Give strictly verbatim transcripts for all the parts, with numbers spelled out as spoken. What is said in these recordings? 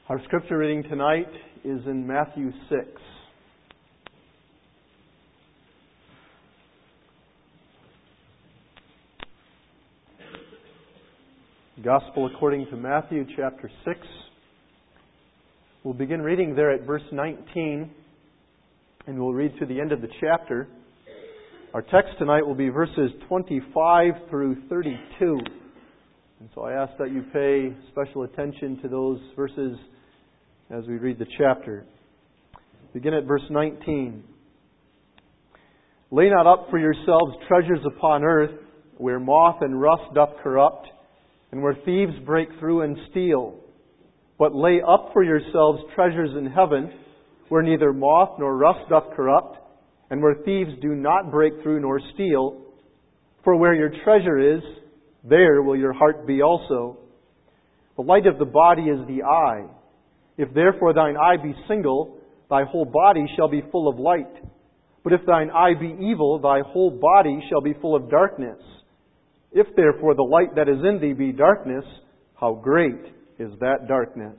Our scripture reading tonight is in Matthew six. Gospel according to Matthew chapter six. We'll begin reading there at verse nineteen, and we'll read to the end of the chapter. Our text tonight will be verses twenty-five through thirty-two. And so I ask that you pay special attention to those verses as we read the chapter. Begin at verse nineteen. Lay not up for yourselves treasures upon earth, where moth and rust doth corrupt, and where thieves break through and steal. But lay up for yourselves treasures in heaven, where neither moth nor rust doth corrupt, and where thieves do not break through nor steal. For where your treasure is, there will your heart be also. The light of the body is the eye. If therefore thine eye be single, thy whole body shall be full of light. But if thine eye be evil, thy whole body shall be full of darkness. If therefore the light that is in thee be darkness, how great is that darkness?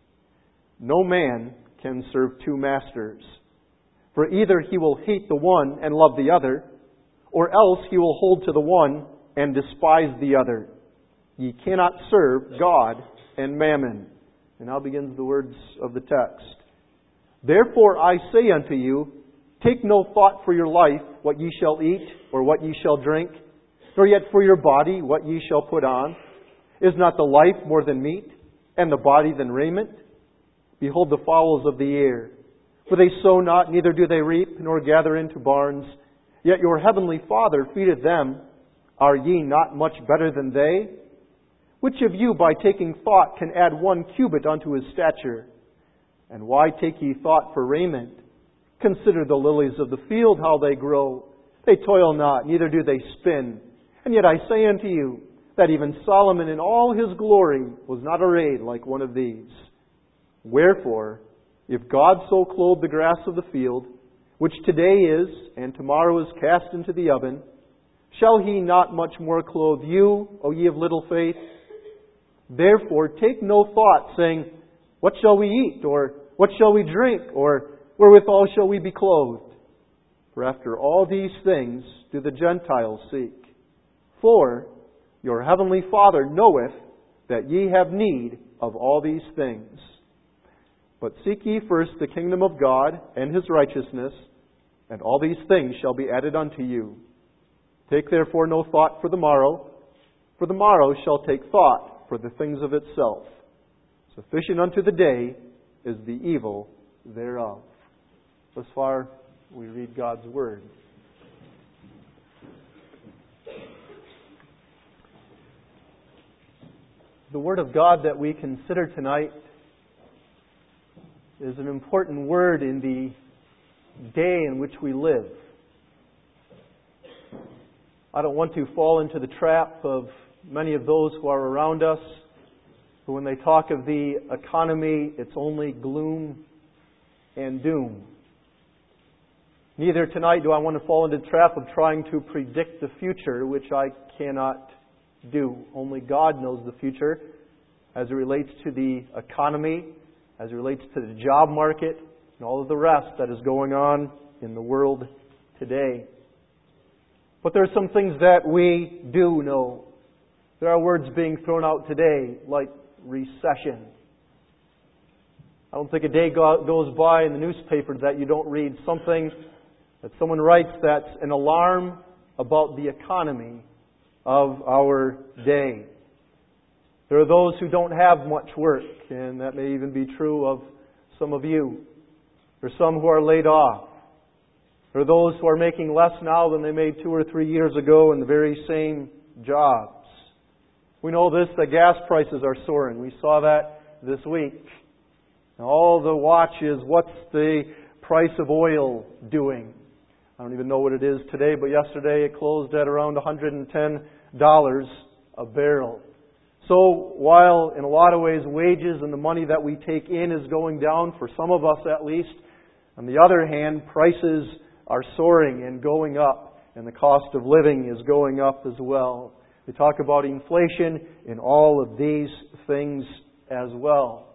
No man can serve two masters. For either he will hate the one and love the other, or else he will hold to the one and despise the other. Ye cannot serve God and mammon. And now begins the words of the text. Therefore I say unto you, take no thought for your life, what ye shall eat, or what ye shall drink, nor yet for your body, what ye shall put on. Is not the life more than meat, and the body than raiment? Behold the fowls of the air, for they sow not, neither do they reap, nor gather into barns, yet your heavenly Father feedeth them. Are ye not much better than they? Which of you, by taking thought, can add one cubit unto his stature? And why take ye thought for raiment? Consider the lilies of the field, how they grow. They toil not, neither do they spin. And yet I say unto you, that even Solomon in all his glory was not arrayed like one of these. Wherefore, if God so clothe the grass of the field, which today is, and tomorrow is cast into the oven, shall He not much more clothe you, O ye of little faith? Therefore take no thought, saying, what shall we eat? Or what shall we drink? Or wherewithal shall we be clothed? For after all these things do the Gentiles seek. For your heavenly Father knoweth that ye have need of all these things. But seek ye first the kingdom of God and His righteousness, and all these things shall be added unto you. Take therefore no thought for the morrow, for the morrow shall take thought for the things of itself. Sufficient unto the day is the evil thereof. Thus far we read God's Word. The Word of God that we consider tonight is an important word in the day in which we live. I don't want to fall into the trap of many of those who are around us, who when they talk of the economy, it's only gloom and doom. Neither tonight do I want to fall into the trap of trying to predict the future, which I cannot do. Only God knows the future as it relates to the economy, as it relates to the job market, and all of the rest that is going on in the world today. But there are some things that we do know. There are words being thrown out today like recession. I don't think a day go- goes by in the newspaper that you don't read something that someone writes that's an alarm about the economy of our day. There are those who don't have much work, and that may even be true of some of you. There are some who are laid off. There are those who are making less now than they made two or three years ago in the very same jobs. We know this, that gas prices are soaring. We saw that this week. And all the watch is, what's the price of oil doing? I don't even know what it is today, but yesterday it closed at around one hundred ten dollars a barrel. So while in a lot of ways wages and the money that we take in is going down, for some of us at least, on the other hand, prices are soaring and going up, and the cost of living is going up as well. We talk about inflation in all of these things as well.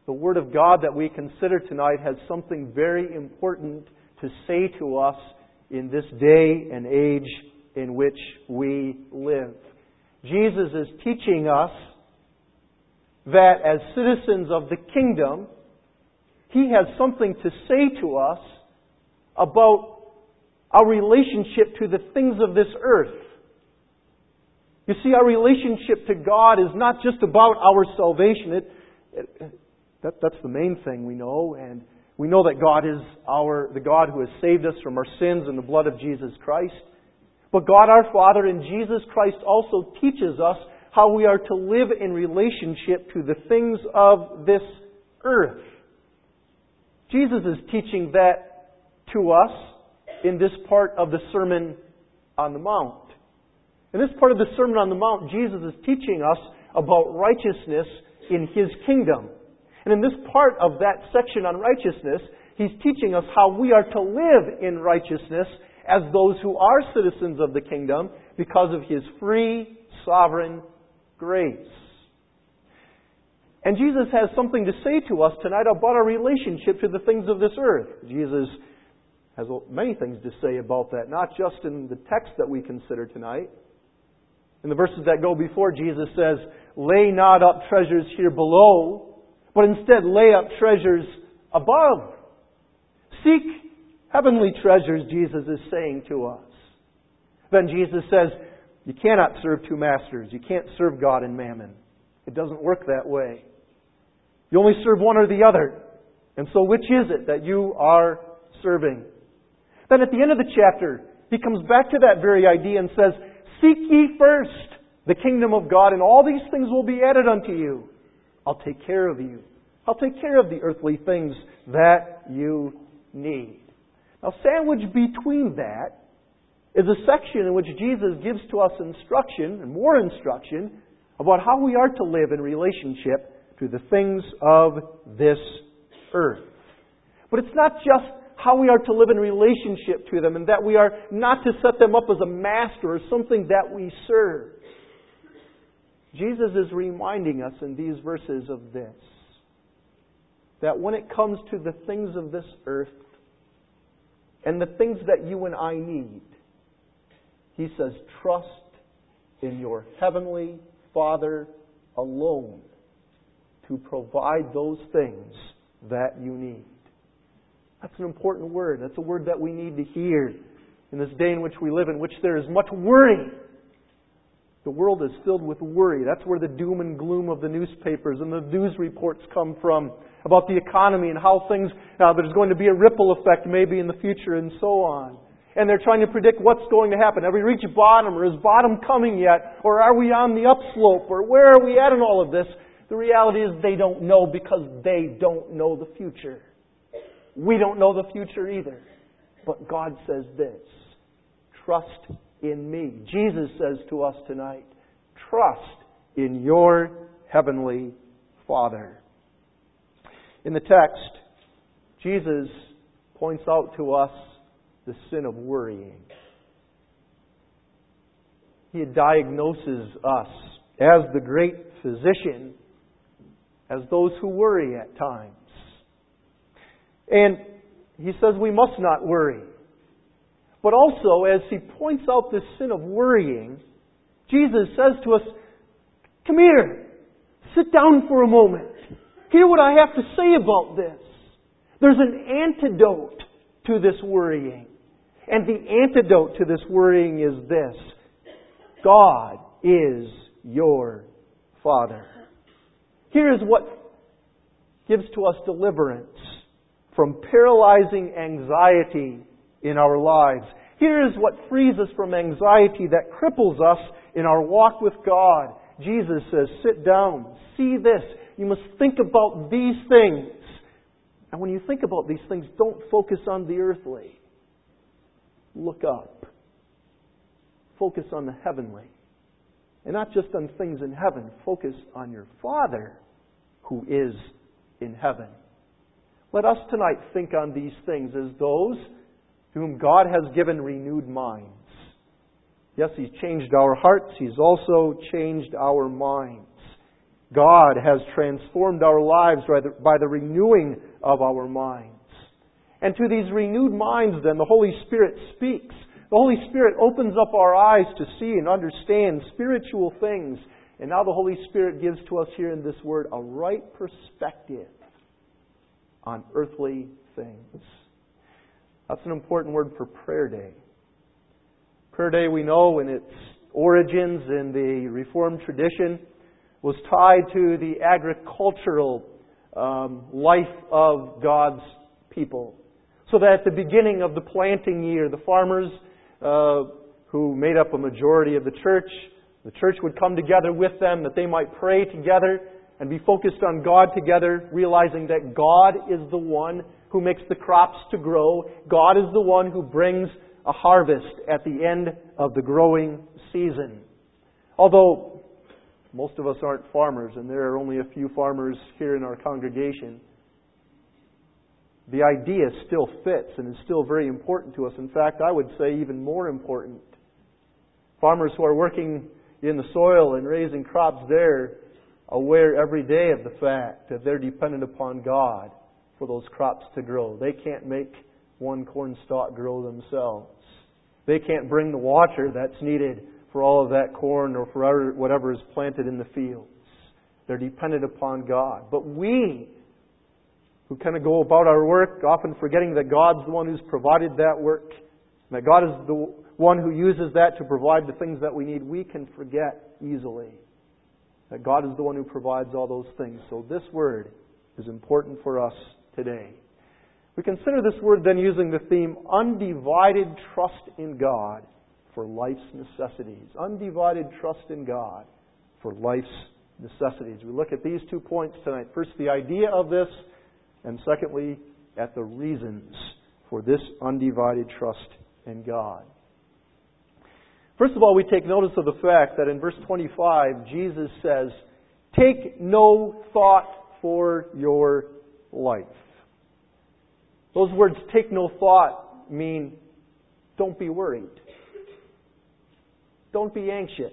the Word of God that we consider tonight has something very important to say to us in this day and age in which we live. Jesus is teaching us that as citizens of the kingdom, He has something to say to us about our relationship to the things of this earth. You see, our relationship to God is not just about our salvation. It, it, that, that's the main thing we know, and we know that God is our the God who has saved us from our sins in the blood of Jesus Christ. But God our Father and Jesus Christ also teaches us how we are to live in relationship to the things of this earth. Jesus is teaching that to us in this part of the Sermon on the Mount. In this part of the Sermon on the Mount, Jesus is teaching us about righteousness in His kingdom. And in this part of that section on righteousness, He's teaching us how we are to live in righteousness as those who are citizens of the kingdom because of His free, sovereign grace. And Jesus has something to say to us tonight about our relationship to the things of this earth. Jesus has many things to say about that, not just in the text that we consider tonight. In the verses that go before, Jesus says, "Lay not up treasures here below, but instead lay up treasures above." Seek heavenly treasures, Jesus is saying to us. Then Jesus says, you cannot serve two masters. You can't serve God and mammon. It doesn't work that way. You only serve one or the other. And so which is it that you are serving? Then at the end of the chapter, He comes back to that very idea and says, "Seek ye first the kingdom of God, and all these things will be added unto you." I'll take care of you. I'll take care of the earthly things that you need. Now, sandwiched between that is a section in which Jesus gives to us instruction, and more instruction, about how we are to live in relationship to the things of this earth. But it's not just how we are to live in relationship to them, and that we are not to set them up as a master or something that we serve. Jesus is reminding us in these verses of this, that when it comes to the things of this earth and the things that you and I need, He says, trust in your heavenly Father alone to provide those things that you need. That's an important word. That's a word that we need to hear in this day in which we live, in which there is much worry. The world is filled with worry. That's where the doom and gloom of the newspapers and the news reports come from about the economy and how things, uh, there's going to be a ripple effect maybe in the future and so on. And they're trying to predict what's going to happen. Have we reached bottom, or is bottom coming yet? Or are we on the upslope? Or where are we at in all of this? The reality is they don't know, because they don't know the future. We don't know the future either. But God says this, trust in me. Jesus says to us tonight, trust in your heavenly Father. In the text, Jesus points out to us the sin of worrying. He diagnoses us as the great physician, as those who worry at times. And He says we must not worry. But also, as He points out this sin of worrying, Jesus says to us, come here, sit down for a moment. Hear what I have to say about this. There's an antidote to this worrying. And the antidote to this worrying is this: God is your Father. Here is what gives to us deliverance from paralyzing anxiety in our lives. Here is what frees us from anxiety that cripples us in our walk with God. Jesus says, sit down, see this. You must think about these things. And when you think about these things, don't focus on the earthly. Look up. Focus on the heavenly. And not just on things in heaven. Focus on your Father who is in heaven. Let us tonight think on these things as those to whom God has given renewed minds. Yes, He's changed our hearts. He's also changed our minds. God has transformed our lives by the, by the renewing of our minds. And to these renewed minds, then, the Holy Spirit speaks. The Holy Spirit opens up our eyes to see and understand spiritual things. And now the Holy Spirit gives to us here in this word a right perspective on earthly things. That's an important word for prayer day. Prayer day, we know, in its origins in the Reformed tradition, was tied to the agricultural um, life of God's people. So that at the beginning of the planting year, the farmers uh, who made up a majority of the church, the church would come together with them that they might pray together and be focused on God together, realizing that God is the one who makes the crops to grow. God is the one who brings a harvest at the end of the growing season. Although most of us aren't farmers, and there are only a few farmers here in our congregation, the idea still fits and is still very important to us. In fact, I would say even more important. Farmers who are working in the soil and raising crops, they're aware every day of the fact that they're dependent upon God for those crops to grow. They can't make one corn stalk grow themselves. They can't bring the water that's needed for all of that corn or for whatever is planted in the fields. They're dependent upon God. But we, who kind of go about our work, often forgetting that God's the one who's provided that work, and that God is the one who uses that to provide the things that we need, we can forget easily that God is the one who provides all those things. So this word is important for us today. We consider this word then using the theme, undivided trust in God for life's necessities. Undivided trust in God for life's necessities. We look at these two points tonight. First, the idea of this, and secondly, at the reasons for this undivided trust in God. First of all, we take notice of the fact that in verse twenty-five, Jesus says, take no thought for your life. Those words, take no thought, mean don't be worried. Don't be anxious.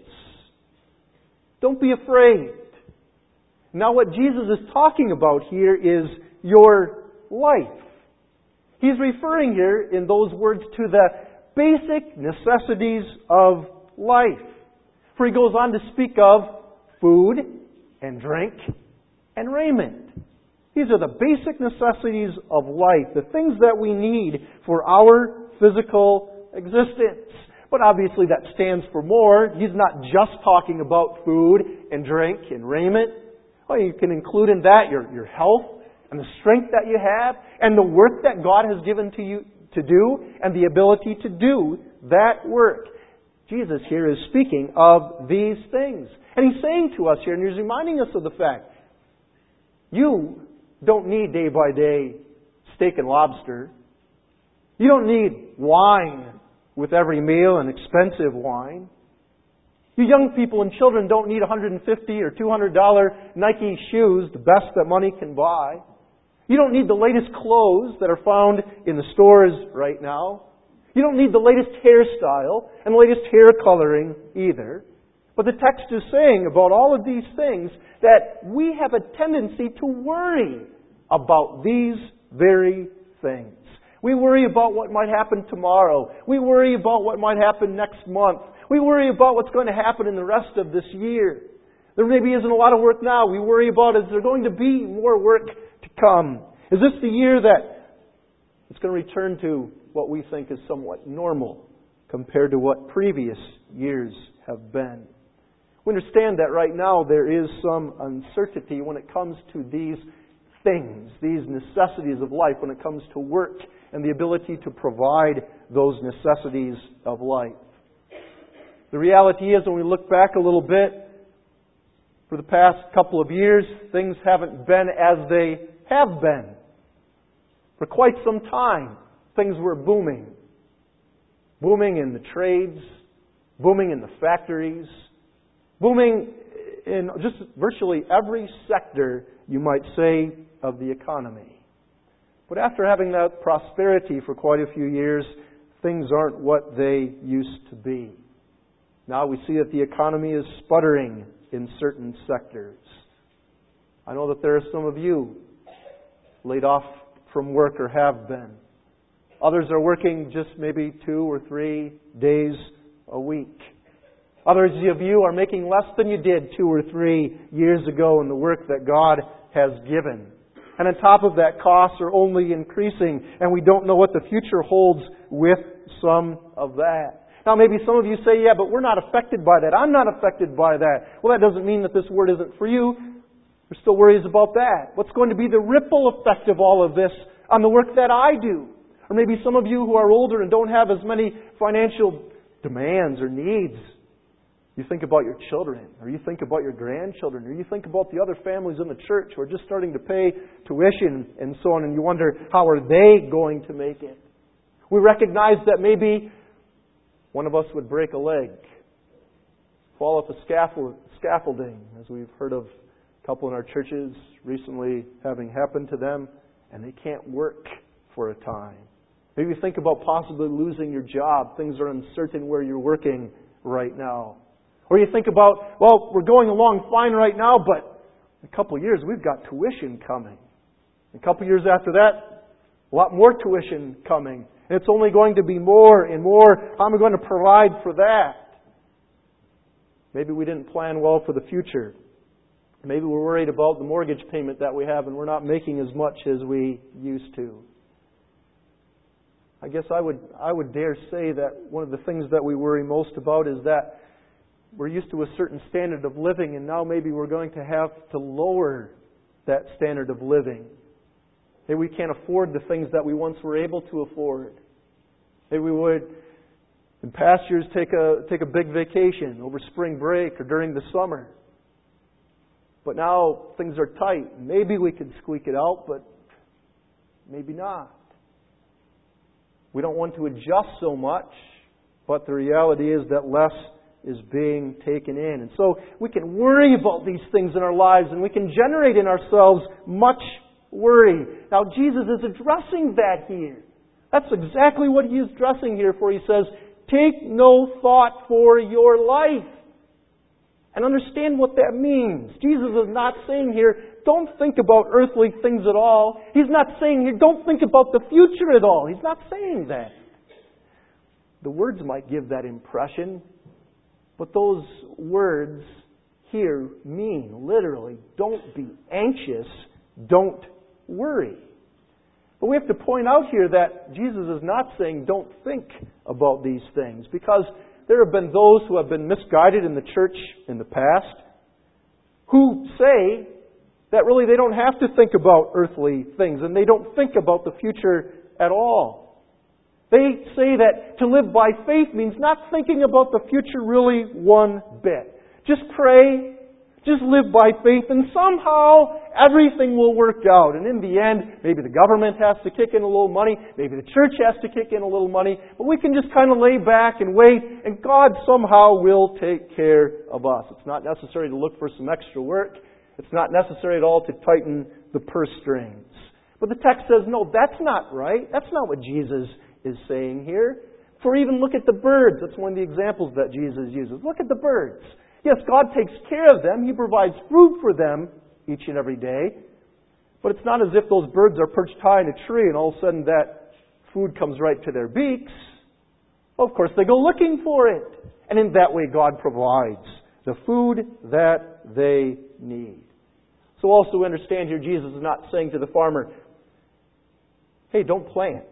Don't be afraid. Now what Jesus is talking about here is your life. He's referring here in those words to the basic necessities of life. For he goes on to speak of food and drink and raiment. These are the basic necessities of life, the things that we need for our physical existence. But obviously that stands for more. He's not just talking about food and drink and raiment. Well, you can include in that your, your health and the strength that you have and the work that God has given to you to do and the ability to do that work. Jesus here is speaking of these things. And He's saying to us here, and He's reminding us of the fact, you don't need day by day steak and lobster. You don't need wine with every meal, and expensive wine. You young people and children don't need one hundred fifty dollars or two hundred dollars Nike shoes, the best that money can buy. You don't need the latest clothes that are found in the stores right now. You don't need the latest hairstyle and the latest hair coloring either. But the text is saying about all of these things that we have a tendency to worry about these very things. We worry about what might happen tomorrow. We worry about what might happen next month. We worry about what's going to happen in the rest of this year. There maybe isn't a lot of work now. We worry about, is there going to be more work to come? Is this the year that it's going to return to what we think is somewhat normal compared to what previous years have been? We understand that right now there is some uncertainty when it comes to these things, these necessities of life, when it comes to work and the ability to provide those necessities of life. The reality is, when we look back a little bit, for the past couple of years, things haven't been as they have been. For quite some time, things were booming. Booming in the trades, booming in the factories, booming in just virtually every sector, you might say, of the economy. But after having that prosperity for quite a few years, things aren't what they used to be. Now we see that the economy is sputtering in certain sectors. I know that there are some of you laid off from work or have been. Others are working just maybe two or three days a week. Others of you are making less than you did two or three years ago in the work that God has given. And on top of that, costs are only increasing, and we don't know what the future holds with some of that. Now maybe some of you say, yeah, but we're not affected by that. I'm not affected by that. Well, that doesn't mean that this word isn't for you. There's still worries about that. What's going to be the ripple effect of all of this on the work that I do? Or maybe some of you who are older and don't have as many financial demands or needs. You think about your children, or you think about your grandchildren, or you think about the other families in the church who are just starting to pay tuition and so on, and you wonder, how are they going to make it? We recognize that maybe one of us would break a leg, fall off a scaffold, scaffolding, as we've heard of a couple in our churches recently having happened to them, and they can't work for a time. Maybe you think about possibly losing your job. Things are uncertain where you're working right now. Or you think about, well, we're going along fine right now, but in a couple of years we've got tuition coming. A couple of years after that, a lot more tuition coming. And it's only going to be more and more. How am I going to provide for that? Maybe we didn't plan well for the future. Maybe we're worried about the mortgage payment that we have and we're not making as much as we used to. I guess I would I would dare say that one of the things that we worry most about is that we're used to a certain standard of living, and now maybe we're going to have to lower that standard of living. Maybe we can't afford the things that we once were able to afford. Maybe we would, in past years, take a take a big vacation over spring break or during the summer. But now things are tight. Maybe we could squeak it out, but maybe not. We don't want to adjust so much, but the reality is that less is being taken in. And so we can worry about these things in our lives, and we can generate in ourselves much worry. Now Jesus is addressing that here. That's exactly what He is addressing here, for He says, take no thought for your life. And understand what that means. Jesus is not saying here, don't think about earthly things at all. He's not saying here, don't think about the future at all. He's not saying that. The words might give that impression, but those words here mean, literally, don't be anxious, don't worry. But we have to point out here that Jesus is not saying don't think about these things, because there have been those who have been misguided in the church in the past who say that really they don't have to think about earthly things and they don't think about the future at all. They say that to live by faith means not thinking about the future really one bit. Just pray, just live by faith, and somehow everything will work out. And in the end, maybe the government has to kick in a little money, maybe the church has to kick in a little money, but we can just kind of lay back and wait, and God somehow will take care of us. It's not necessary to look for some extra work. It's not necessary at all to tighten the purse strings. But the text says, no, that's not right. That's not what Jesus is saying here. For even look at the birds. That's one of the examples that Jesus uses. Look at the birds. Yes, God takes care of them. He provides food for them each and every day. But it's not as if those birds are perched high in a tree and all of a sudden that food comes right to their beaks. Well, of course, they go looking for it. And in that way, God provides the food that they need. So also understand here, Jesus is not saying to the farmer, hey, don't plant.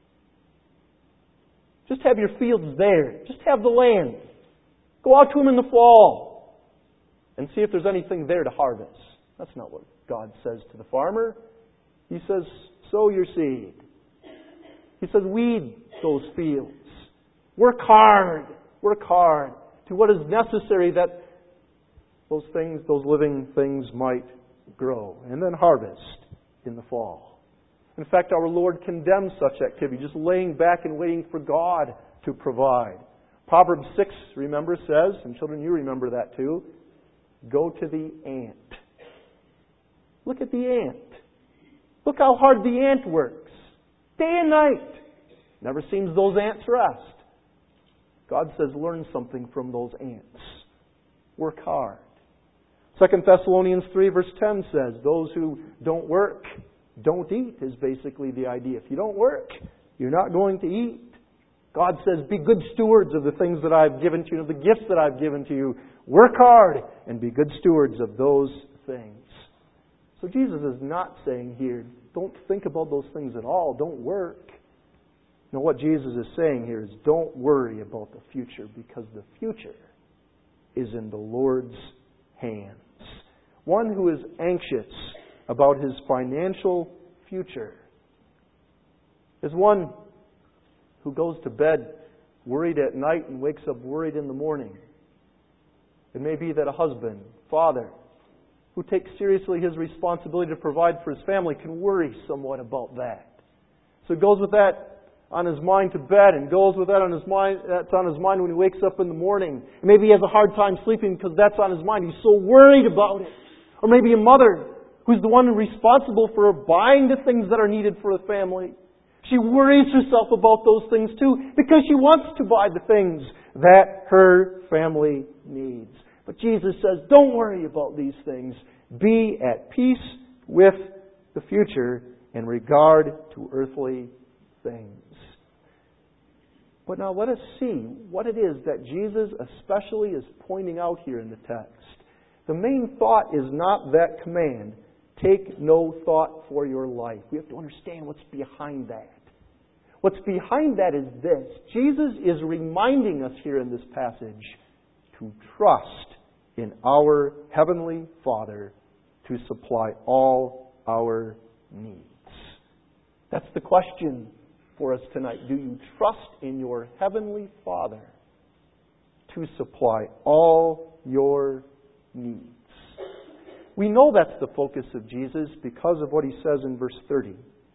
Just have your fields there. Just have the land. Go out to them in the fall and see if there's anything there to harvest. That's not what God says to the farmer. He says, sow your seed. He says, weed those fields. Work hard. Work hard to what is necessary that those things, those living things might grow. And then harvest in the fall. In fact, our Lord condemns such activity, just laying back and waiting for God to provide. Proverbs six, remember, says, and children, you remember that too, go to the ant. Look at the ant. Look how hard the ant works. Day and night. Never seems those ants rest. God says, learn something from those ants. Work hard. Second Thessalonians three verse ten says, those who don't work, don't eat, is basically the idea. If you don't work, you're not going to eat. God says, be good stewards of the things that I've given to you, the gifts that I've given to you. Work hard and be good stewards of those things. So Jesus is not saying here, don't think about those things at all. Don't work. No, what Jesus is saying here is don't worry about the future, because the future is in the Lord's hands. One who is anxious about his financial future is one who goes to bed worried at night and wakes up worried in the morning. It may be that a husband, father, who takes seriously his responsibility to provide for his family can worry somewhat about that. So he goes with that on his mind to bed and goes with that on his mind, that's on his mind when he wakes up in the morning. Maybe he has a hard time sleeping because that's on his mind. He's so worried about it. Or maybe a mother who's the one responsible for buying the things that are needed for the family. She worries herself about those things too, because she wants to buy the things that her family needs. But Jesus says, don't worry about these things. Be at peace with the future in regard to earthly things. But now let us see what it is that Jesus especially is pointing out here in the text. The main thought is not that command, take no thought for your life. We have to understand what's behind that. What's behind that is this. Jesus is reminding us here in this passage to trust in our Heavenly Father to supply all our needs. That's the question for us tonight. Do you trust in your Heavenly Father to supply all your needs? We know that's the focus of Jesus because of what He says in verse thirty.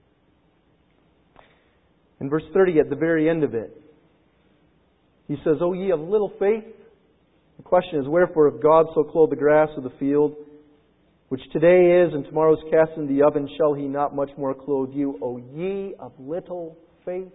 In verse thirty, at the very end of it, He says, O ye of little faith. The question is, wherefore if God so clothe the grass of the field, which today is and tomorrow is cast into the oven, shall He not much more clothe you, O ye of little faith?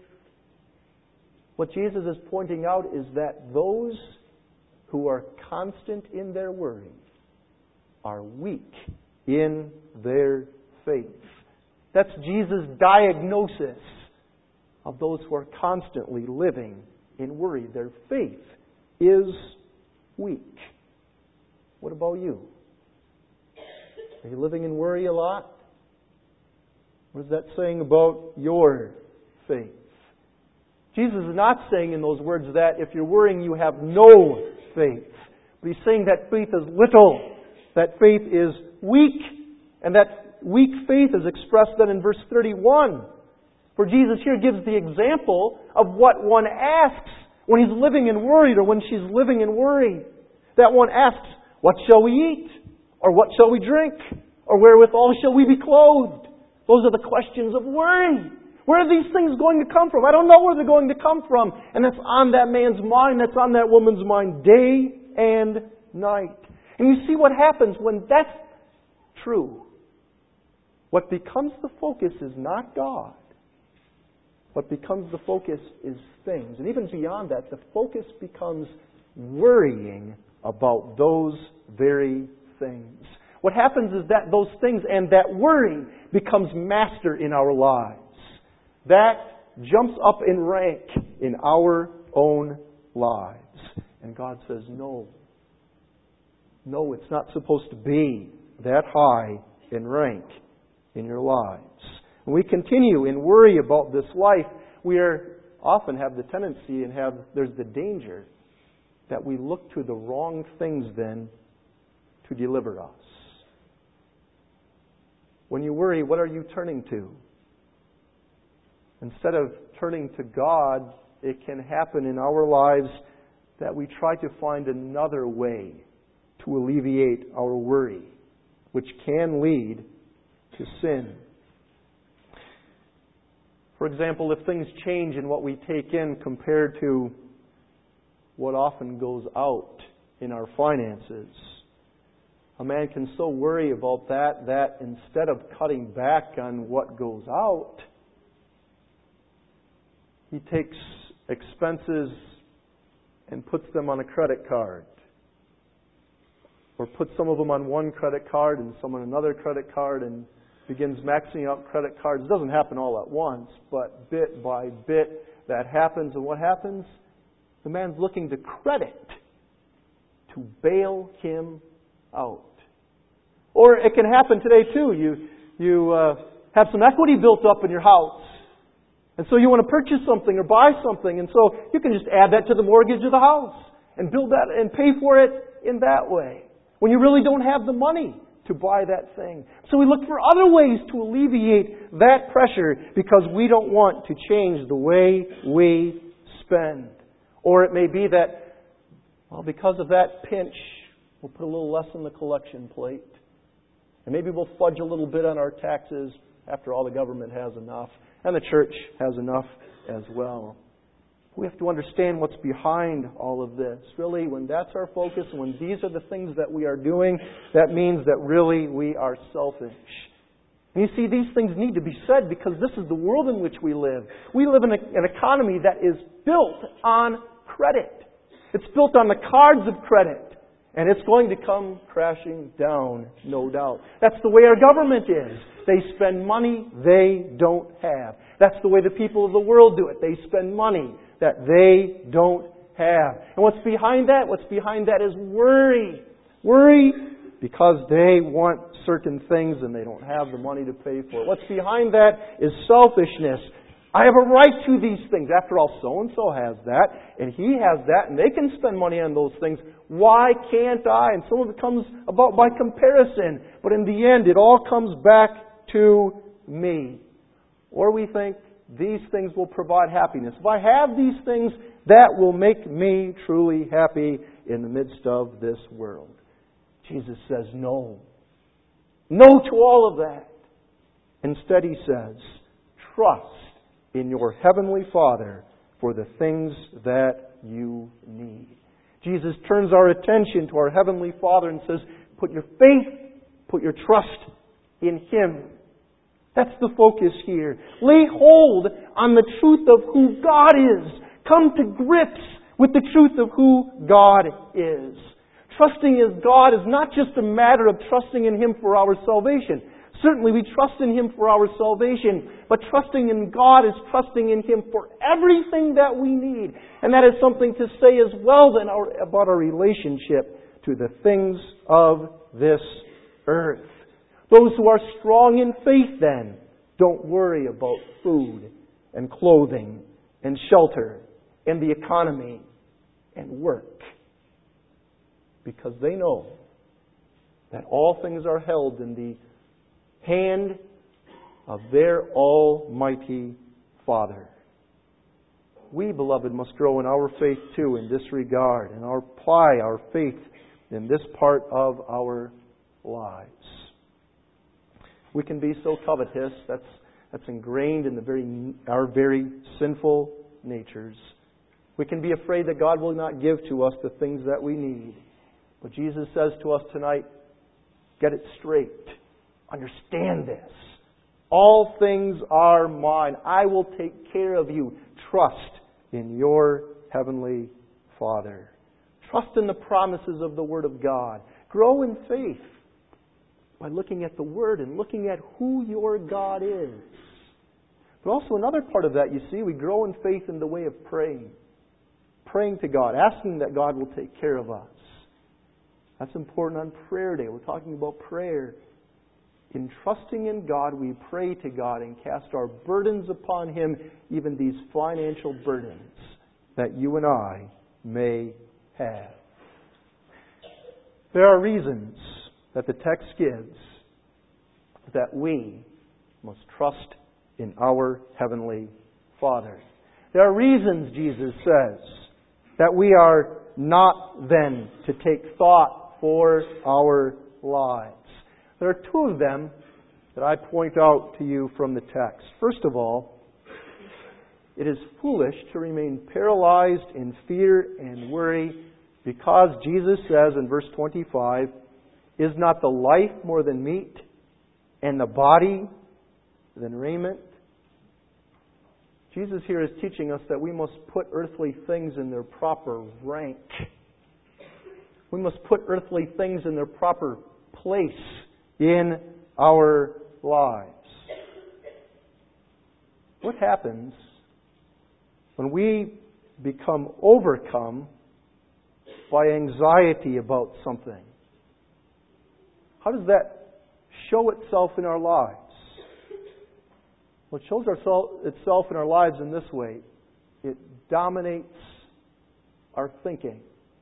What Jesus is pointing out is that those who are constant in their worry are weak in their faith. That's Jesus' diagnosis of those who are constantly living in worry. Their faith is weak. What about you? Are you living in worry a lot? What is that saying about your faith? Jesus is not saying in those words that if you're worrying you have no faith. But He's saying that faith is little. That faith is weak. And that weak faith is expressed then in verse thirty-one. Where Jesus here gives the example of what one asks when he's living in worry or when she's living in worry. That one asks, what shall we eat? Or what shall we drink? Or wherewithal shall we be clothed? Those are the questions of worry. Where are these things going to come from? I don't know where they're going to come from. And that's on that man's mind. That's on that woman's mind day and night. And you see what happens when that's true. What becomes the focus is not God. What becomes the focus is things. And even beyond that, the focus becomes worrying about those very things. What happens is that those things and that worry becomes master in our lives. That jumps up in rank in our own lives. And God says, no. No, it's not supposed to be that high in rank in your lives. When we continue in worry about this life, we are, often have the tendency and have there's the danger that we look to the wrong things then to deliver us. When you worry, what are you turning to? Instead of turning to God, it can happen in our lives that we try to find another way to alleviate our worry, which can lead to sin. For example, if things change in what we take in compared to what often goes out in our finances, a man can so worry about that that instead of cutting back on what goes out, he takes expenses and puts them on a credit card. or puts some of them on one credit card and some on another credit card and begins maxing out credit cards. It doesn't happen all at once, but bit by bit that happens. And what happens? The man's looking to credit to bail him out. Or it can happen today too. You you uh, have some equity built up in your house, and so you want to purchase something or buy something, and so you can just add that to the mortgage of the house and build that and pay for it in that way, when you really don't have the money to buy that thing. So we look for other ways to alleviate that pressure because we don't want to change the way we spend. Or it may be that, well, because of that pinch, we'll put a little less on the collection plate. And maybe we'll fudge a little bit on our taxes. After all, the government has enough. And the church has enough as well. We have to understand what's behind all of this. Really, when that's our focus, and when these are the things that we are doing, that means that really we are selfish. And you see, these things need to be said because this is the world in which we live. We live in a, an economy that is built on credit. It's built on the cards of credit. And it's going to come crashing down, no doubt. That's the way our government is. They spend money they don't have. That's the way the people of the world do it. They spend money that they don't have. And what's behind that? What's behind that is worry. Worry because they want certain things and they don't have the money to pay for it. What's behind that is selfishness. I have a right to these things. After all, so-and-so has that, and he has that, and they can spend money on those things. Why can't I? And some of it comes about by comparison. But in the end, it all comes back to me. Or we think these things will provide happiness. If I have these things, that will make me truly happy in the midst of this world. Jesus says no. No to all of that. Instead, He says, trust in your Heavenly Father for the things that you need. Jesus turns our attention to our Heavenly Father and says, put your faith, put your trust in Him. That's the focus here. Lay hold on the truth of who God is. Come to grips with the truth of who God is. Trusting in God is not just a matter of trusting in Him for our salvation. Certainly we trust in Him for our salvation, but trusting in God is trusting in Him for everything that we need. And that is something to say as well then our, about our relationship to the things of this earth. Those who are strong in faith then don't worry about food and clothing and shelter and the economy and work, because they know that all things are held in the hand of their Almighty Father. We, beloved, must grow in our faith too in this regard and our, apply our faith in this part of our lives. We can be so covetous. That's that's ingrained in the very our very sinful natures. We can be afraid that God will not give to us the things that we need. But Jesus says to us tonight, get it straight. Understand this. All things are mine. I will take care of you. Trust in your Heavenly Father. Trust in the promises of the Word of God. Grow in faith by looking at the Word and looking at who your God is. But also another part of that, you see, we grow in faith in the way of praying. Praying to God, asking that God will take care of us. That's important on prayer day. We're talking about prayer. In trusting in God, we pray to God and cast our burdens upon Him, even these financial burdens that you and I may have. There are reasons that the text gives that we must trust in our Heavenly Father. There are reasons, Jesus says, that we are not then to take thought for our lives. There are two of them that I point out to you from the text. First of all, it is foolish to remain paralyzed in fear and worry because Jesus says in verse twenty-five, is not the life more than meat and the body than raiment? Jesus here is teaching us that we must put earthly things in their proper rank. We must put earthly things in their proper place in our lives. What happens when we become overcome by anxiety about something? How does that show itself in our lives? Well, it shows itself in our lives in this way. It dominates our thinking.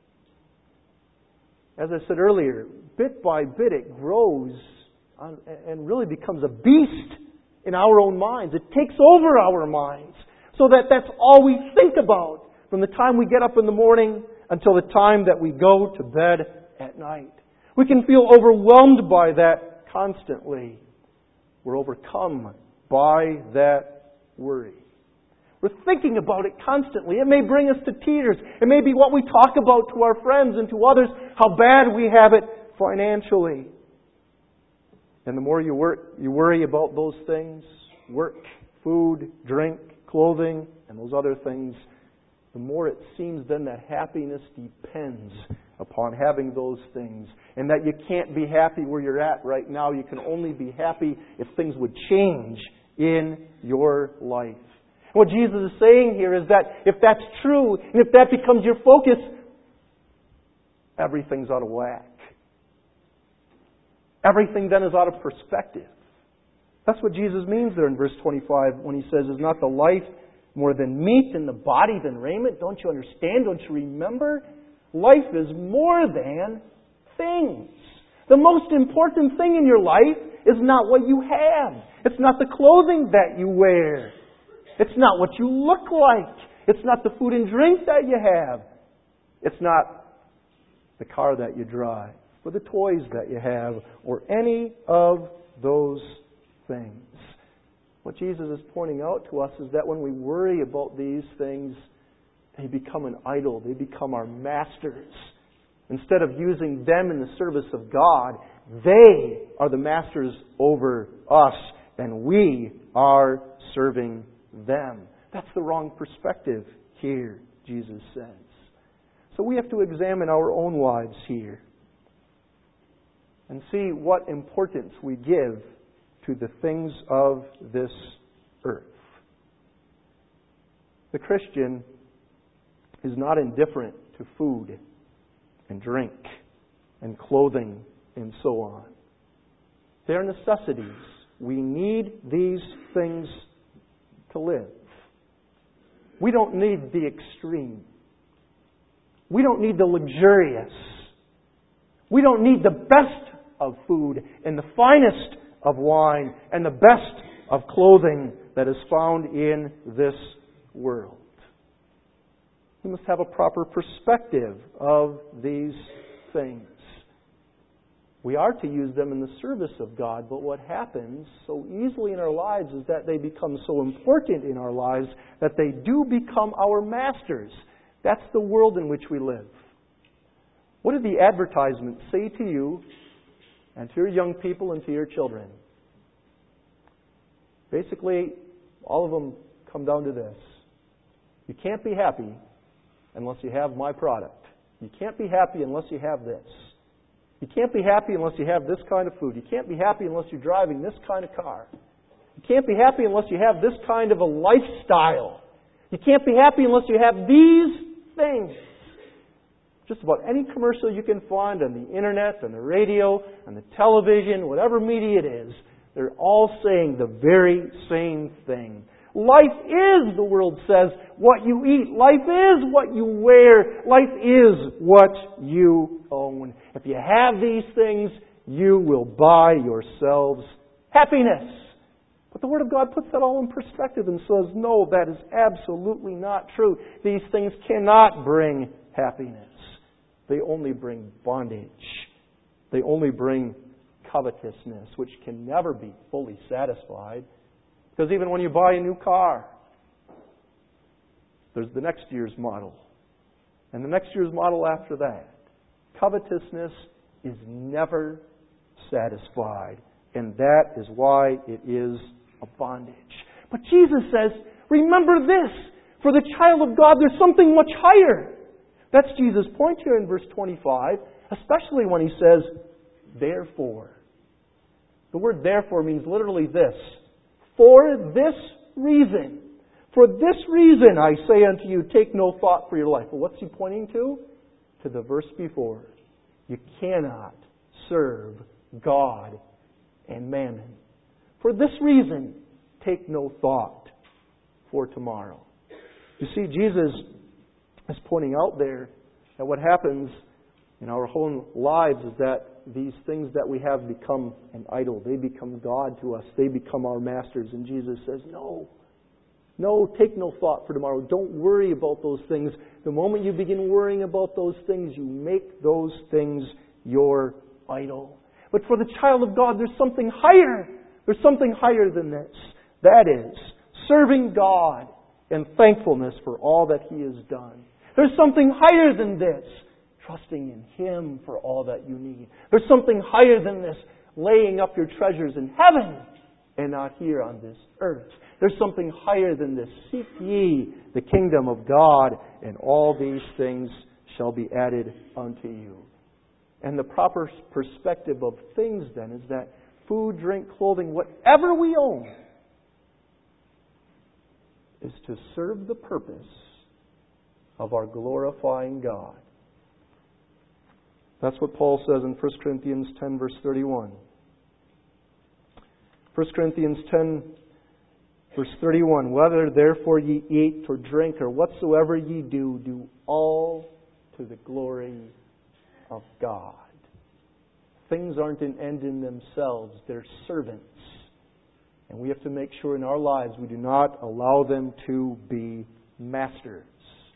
As I said earlier, bit by bit it grows and really becomes a beast in our own minds. It takes over our minds so that that's all we think about from the time we get up in the morning until the time that we go to bed at night. We can feel overwhelmed by that constantly. We're overcome by that worry. We're thinking about it constantly. It may bring us to tears. It may be what we talk about to our friends and to others, how bad we have it financially. And the more you work, you worry about those things, work, food, drink, clothing, and those other things, the more it seems then that happiness depends upon having those things. And that you can't be happy where you're at right now. You can only be happy if things would change in your life. What Jesus is saying here is that if that's true, and if that becomes your focus, everything's out of whack. Everything then is out of perspective. That's what Jesus means there in verse twenty-five when he says, "Is not the life more than meat and the body than raiment?" Don't you understand? Don't you remember? Life is more than things. The most important thing in your life is not what you have. It's not the clothing that you wear. It's not what you look like. It's not the food and drink that you have. It's not the car that you drive, or the toys that you have, or any of those things. What Jesus is pointing out to us is that when we worry about these things, they become an idol. They become our masters. Instead of using them in the service of God, they are the masters over us, and we are serving them. That's the wrong perspective here, Jesus says. So we have to examine our own lives here and see what importance we give to the things of this earth. The Christian is not indifferent to food and drink and clothing and so on. They are necessities. We need these things to live. We don't need the extreme. We don't need the luxurious. We don't need the best of food and the finest of wine and the best of clothing that is found in this world. We must have a proper perspective of these things. We are to use them in the service of God, but what happens so easily in our lives is that they become so important in our lives that they do become our masters. That's the world in which we live. What did the advertisements say to you and to your young people and to your children? Basically, all of them come down to this. You can't be happy unless you have my product. You can't be happy unless you have this. You can't be happy unless you have this kind of food. You can't be happy unless you're driving this kind of car. You can't be happy unless you have this kind of a lifestyle. You can't be happy unless you have these things. Just about any commercial you can find on the internet, on the radio, on the television, whatever media it is, they're all saying the very same thing. Life is, the world says, what you eat. Life is what you wear. Life is what you own. If you have these things, you will buy yourselves happiness. But the Word of God puts that all in perspective and says, no, that is absolutely not true. These things cannot bring happiness. They only bring bondage. They only bring covetousness, which can never be fully satisfied. Because even when you buy a new car, there's the next year's model. And the next year's model after that. Covetousness is never satisfied. And that is why it is a bondage. But Jesus says, remember this. For the child of God, there's something much higher. That's Jesus' point here in verse twenty-five. Especially when he says, therefore. The word therefore means literally this. For this reason. For this reason I say unto you, take no thought for your life. Well, what's he pointing to? To the verse before. You cannot serve God and mammon. For this reason, take no thought for tomorrow. You see, Jesus is pointing out there that what happens in our own lives is that these things that we have become an idol. They become God to us. They become our masters. And Jesus says, no. No, take no thought for tomorrow. Don't worry about those things. The moment you begin worrying about those things, you make those things your idol. But for the child of God, there's something higher. There's something higher than this. That is, serving God and thankfulness for all that He has done. There's something higher than this. Trusting in Him for all that you need. There's something higher than this. Laying up your treasures in heaven and not here on this earth. There's something higher than this. Seek ye the kingdom of God, and all these things shall be added unto you. And the proper perspective of things then is that food, drink, clothing, whatever we own, is to serve the purpose of our glorifying God. That's what Paul says in First Corinthians ten, verse thirty-one. First Corinthians ten, verse thirty-one. Whether therefore ye eat or drink or whatsoever ye do, do all to the glory of God. Things aren't an end in themselves. They're servants. And we have to make sure in our lives we do not allow them to be masters.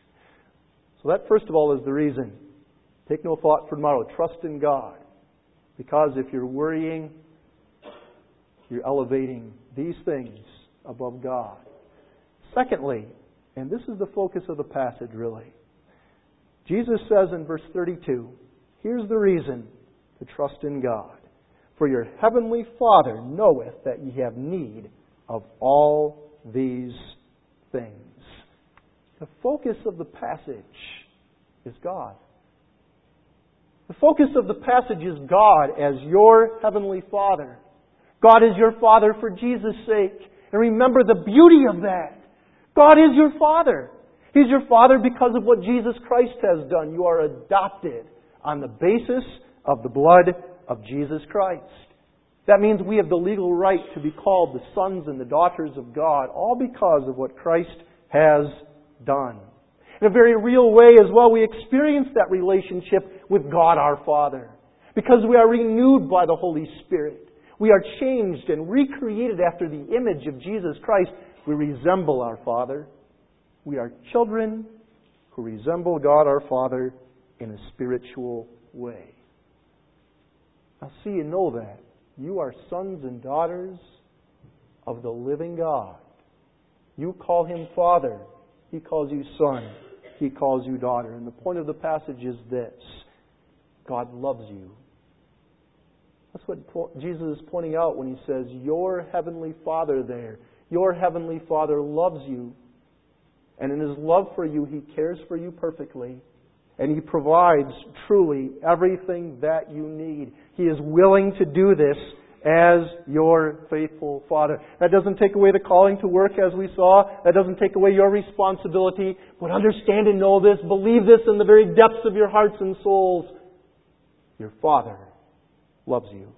So that, first of all, is the reason. Take no thought for tomorrow. Trust in God. Because if you're worrying, you're elevating these things above God. Secondly, and this is the focus of the passage really, Jesus says in verse thirty-two, here's the reason to trust in God. For your heavenly Father knoweth that ye have need of all these things. The focus of the passage is God. The focus of the passage is God as your heavenly Father. God is your Father for Jesus' sake. And remember the beauty of that. God is your Father. He's your Father because of what Jesus Christ has done. You are adopted on the basis of the blood of Jesus Christ. That means we have the legal right to be called the sons and the daughters of God, all because of what Christ has done. In a very real way as well, we experience that relationship with God our Father. Because we are renewed by the Holy Spirit. We are changed and recreated after the image of Jesus Christ. We resemble our Father. We are children who resemble God our Father in a spiritual way. Now see and know that. You are sons and daughters of the living God. You call Him Father. He calls you Son. He calls you daughter. And the point of the passage is this. God loves you. That's what Jesus is pointing out when He says, your heavenly Father there. Your heavenly Father loves you. And in His love for you, He cares for you perfectly. And He provides truly everything that you need. He is willing to do this as your faithful Father. That doesn't take away the calling to work as we saw. That doesn't take away your responsibility. But understand and know this. Believe this in the very depths of your hearts and souls. Your Father loves you.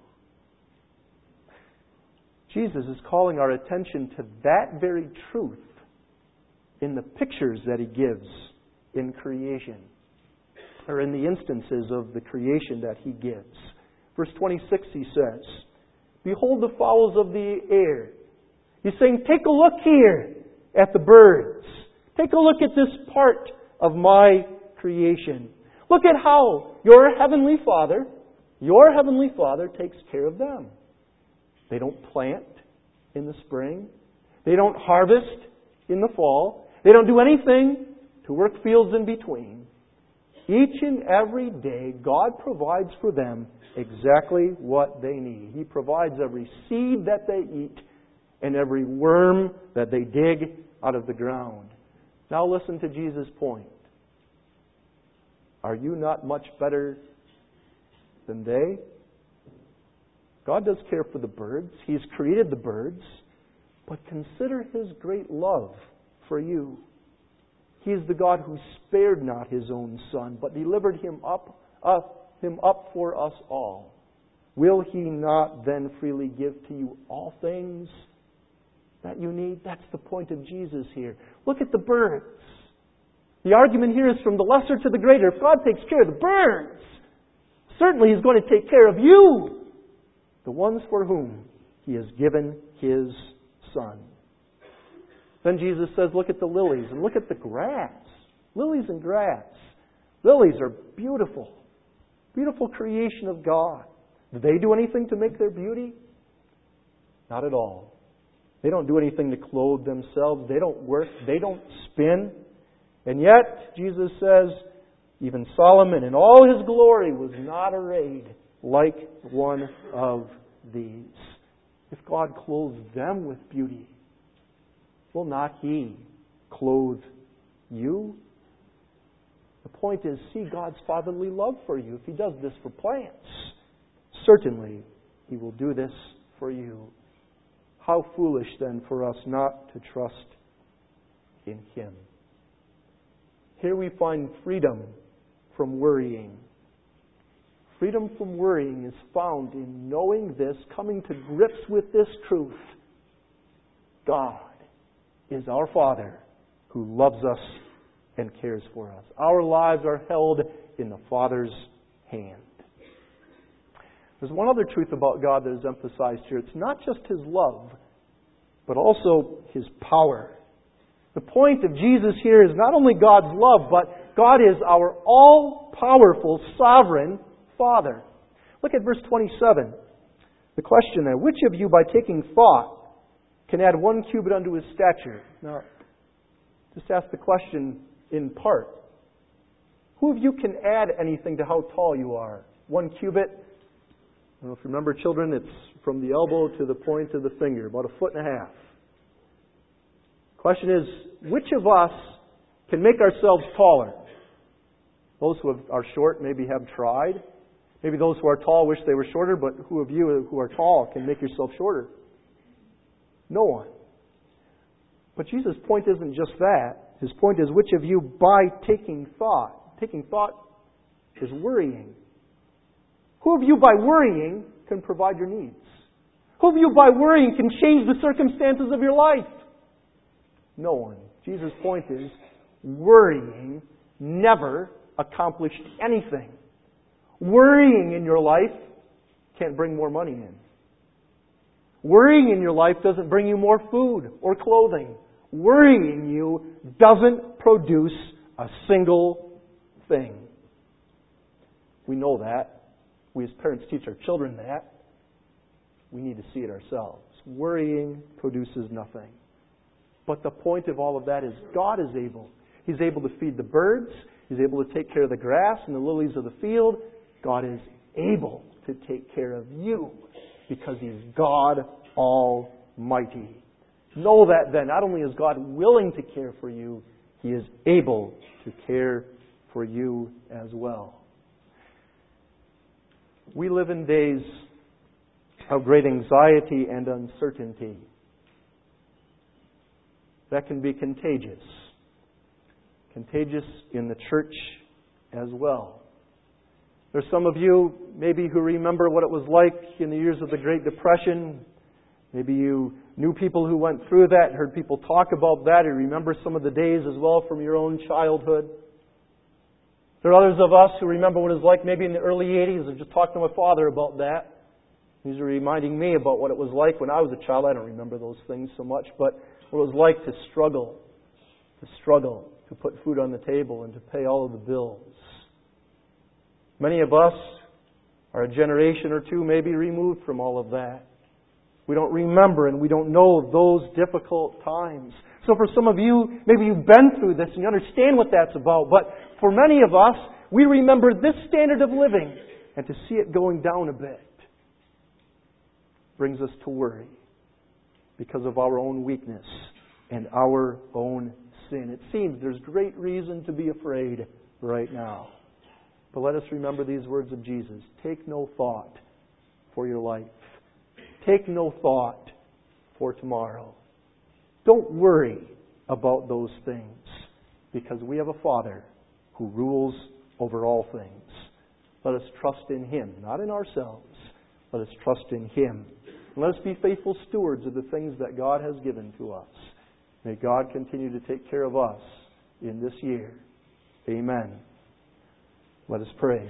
Jesus is calling our attention to that very truth in the pictures that He gives in creation, or in the instances of the creation that He gives. Verse twenty-six, He says, behold the fowls of the air. He's saying, take a look here at the birds. Take a look at this part of my creation. Look at how your heavenly Father, your heavenly Father takes care of them. They don't plant in the spring. They don't harvest in the fall. They don't do anything to work fields in between. Each and every day, God provides for them exactly what they need. He provides every seed that they eat and every worm that they dig out of the ground. Now listen to Jesus' point. Are you not much better than they. God does care for the birds. He's created the birds. But consider His great love for you. He is the God who spared not His own Son, but delivered Him up, up, Him up for us all. Will He not then freely give to you all things that you need? That's the point of Jesus here. Look at the birds. The argument here is from the lesser to the greater. If God takes care of the birds, certainly He's going to take care of you, the ones for whom He has given His Son. Then Jesus says, look at the lilies and look at the grass. Lilies and grass. Lilies are beautiful. Beautiful creation of God. Do they do anything to make their beauty? Not at all. They don't do anything to clothe themselves. They don't work. They don't spin. And yet, Jesus says, even Solomon in all his glory was not arrayed like one of these. If God clothes them with beauty, will not He clothe you? The point is, see God's fatherly love for you. If He does this for plants, certainly He will do this for you. How foolish then for us not to trust in Him. Here we find freedom from worrying. Freedom from worrying is found in knowing this, coming to grips with this truth. God is our Father who loves us and cares for us. Our lives are held in the Father's hand. There's one other truth about God that is emphasized here. It's not just His love, but also His power. The point of Jesus here is not only God's love, but God is our all-powerful, sovereign Father. Look at verse twenty-seven. The question there, which of you by taking thought can add one cubit unto his stature? Now, just ask the question in part. Who of you can add anything to how tall you are? One cubit? I don't know if you remember, children, it's from the elbow to the point of the finger, about a foot and a half. Question is, which of us can make ourselves taller? Those who are short maybe have tried. Maybe those who are tall wish they were shorter, but who of you who are tall can make yourself shorter? No one. But Jesus' point isn't just that. His point is, which of you by taking thought, taking thought is worrying. Who of you by worrying can provide your needs? Who of you by worrying can change the circumstances of your life? No one. Jesus' point is, worrying never accomplished anything. Worrying in your life can't bring more money in. Worrying in your life doesn't bring you more food or clothing. Worrying you doesn't produce a single thing. We know that. We as parents teach our children that. We need to see it ourselves. Worrying produces nothing. But the point of all of that is God is able. He's able to feed the birds. He's able to take care of the grass and the lilies of the field. God is able to take care of you because He's God Almighty. Know that then, not only is God willing to care for you, He is able to care for you as well. We live in days of great anxiety and uncertainty. That can be contagious. Contagious in the church as well. There's some of you maybe who remember what it was like in the years of the Great Depression. Maybe you knew people who went through that, heard people talk about that, or remember some of the days as well from your own childhood. There are others of us who remember what it was like maybe in the early eighties. I just talked to my father about that. He's reminding me about what it was like when I was a child. I don't remember those things so much, but what it was like to struggle, to struggle, to put food on the table and to pay all of the bills. Many of us are a generation or two maybe removed from all of that. We don't remember and we don't know those difficult times. So for some of you, maybe you've been through this and you understand what that's about. But for many of us, we remember this standard of living. And to see it going down a bit brings us to worry because of our own weakness and our own sin. It seems there's great reason to be afraid right now. But let us remember these words of Jesus. Take no thought for your life. Take no thought for tomorrow. Don't worry about those things, because we have a Father who rules over all things. Let us trust in Him, not in ourselves. Let us trust in Him. And let us be faithful stewards of the things that God has given to us. May God continue to take care of us in this year. Amen. Let us pray.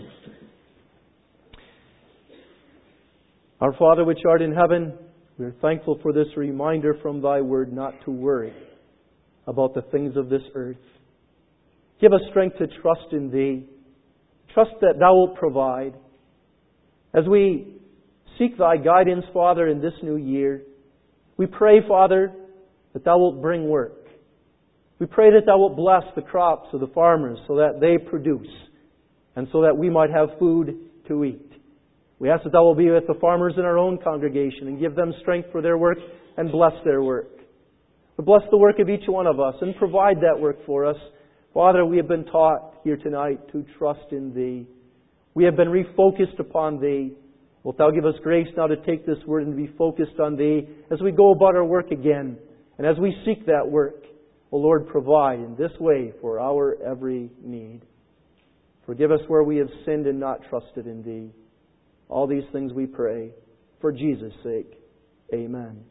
Our Father which art in heaven, we are thankful for this reminder from Thy Word not to worry about the things of this earth. Give us strength to trust in Thee. Trust that Thou wilt provide. As we seek Thy guidance, Father, in this new year, we pray, Father, that Thou wilt bring work. We pray that Thou wilt bless the crops of the farmers so that they produce and so that we might have food to eat. We ask that Thou wilt be with the farmers in our own congregation and give them strength for their work and bless their work. But bless the work of each one of us and provide that work for us. Father, we have been taught here tonight to trust in Thee. We have been refocused upon Thee. Wilt Thou give us grace now to take this word and be focused on Thee as we go about our work again. And as we seek that work, O Lord, provide in this way for our every need. Forgive us where we have sinned and not trusted in Thee. All these things we pray for Jesus' sake. Amen.